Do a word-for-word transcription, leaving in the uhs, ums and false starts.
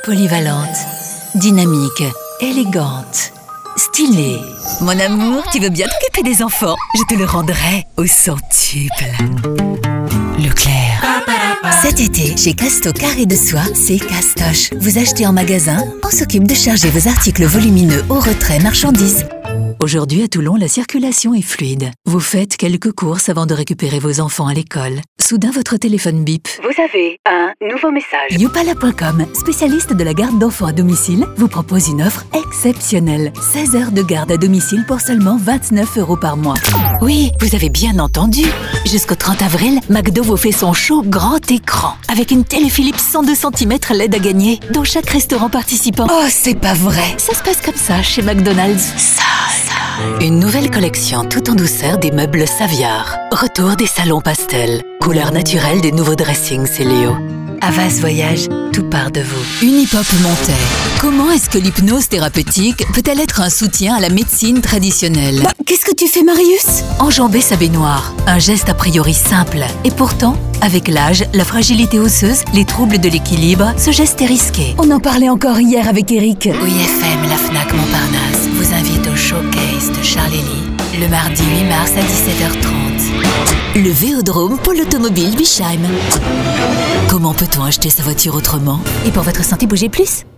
Polyvalente, dynamique, élégante, stylée. Mon amour, tu veux bien t'occuper des enfants? Je te le rendrai au centuple. Leclerc. Cet été, chez Casto Carré de Soie, c'est Castoche. Vous achetez en magasin, on s'occupe de charger vos articles volumineux au retrait marchandises. Aujourd'hui à Toulon, la circulation est fluide. Vous faites quelques courses avant de récupérer vos enfants à l'école. Soudain, votre téléphone bip. Vous avez un nouveau message. Youpala point com, spécialiste de la garde d'enfants à domicile, vous propose une offre exceptionnelle. seize heures de garde à domicile pour seulement vingt-neuf euros par mois. Oui, vous avez bien entendu. Jusqu'au trente avril, McDo vous fait son show grand écran. Avec une télé Philips cent deux centimètres L E D à gagner dans chaque restaurant participant. Oh, c'est pas vrai. Ça se passe comme ça chez McDonald's. Ça, ça. Une nouvelle collection tout en douceur des meubles Saviard. Retour des salons pastels. Couleur naturelle des nouveaux dressings Célio. Avas Voyage, tout part de vous. Unipop Montaire. Comment est-ce que l'hypnose thérapeutique peut-elle être un soutien à la médecine traditionnelle? Bah, qu'est-ce que tu fais, Marius? Enjamber sa baignoire. Un geste a priori simple. Et pourtant, avec l'âge, la fragilité osseuse, les troubles de l'équilibre, ce geste est risqué. On en parlait encore hier avec Eric. Oui F M, la Fnac Montparnasse vous invite au showcase de Charlélie, le mardi huit mars à dix-sept heures trente. Le Véodrome pour l'automobile Bichheim. Comment peut-on acheter sa voiture autrement? Et pour votre santé, bougez plus.